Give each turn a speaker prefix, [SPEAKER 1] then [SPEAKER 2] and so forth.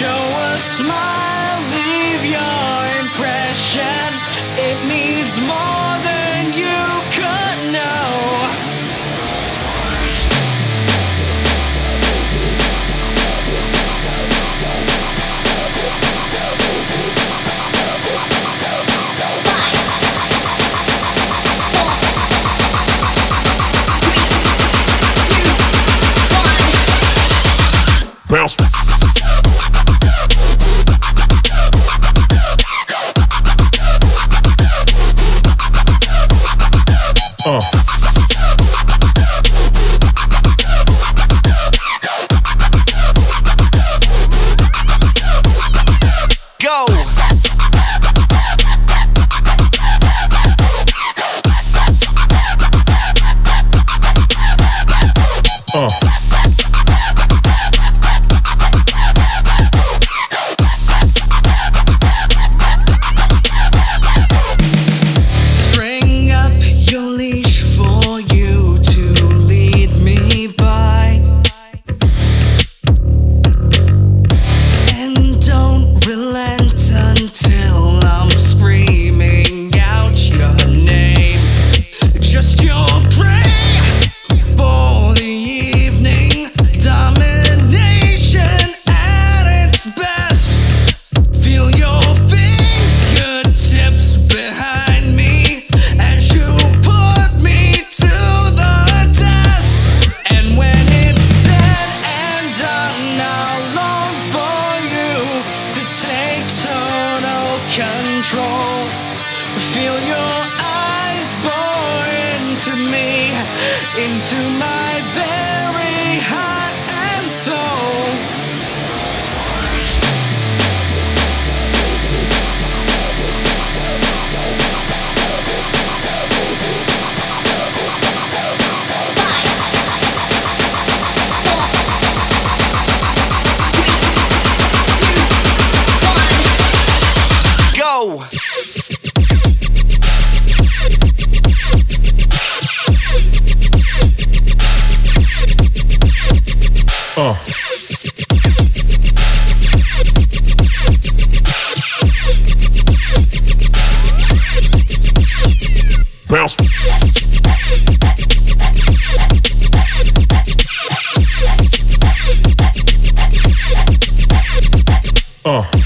[SPEAKER 1] Show a smile, leave your impression. It means more than you could know.
[SPEAKER 2] Bounce.
[SPEAKER 1] Go! String up your leash for you to lead me by, and don't relent until I'm screaming out your name. Just your prey for the evening, domination at its best. Feel your fingertips behind me as you put me to the test. And when it's said and done, I'll long for you to take total control. Feel your eyes bore into me, into my very heart and soul. Go!
[SPEAKER 2] Bounce.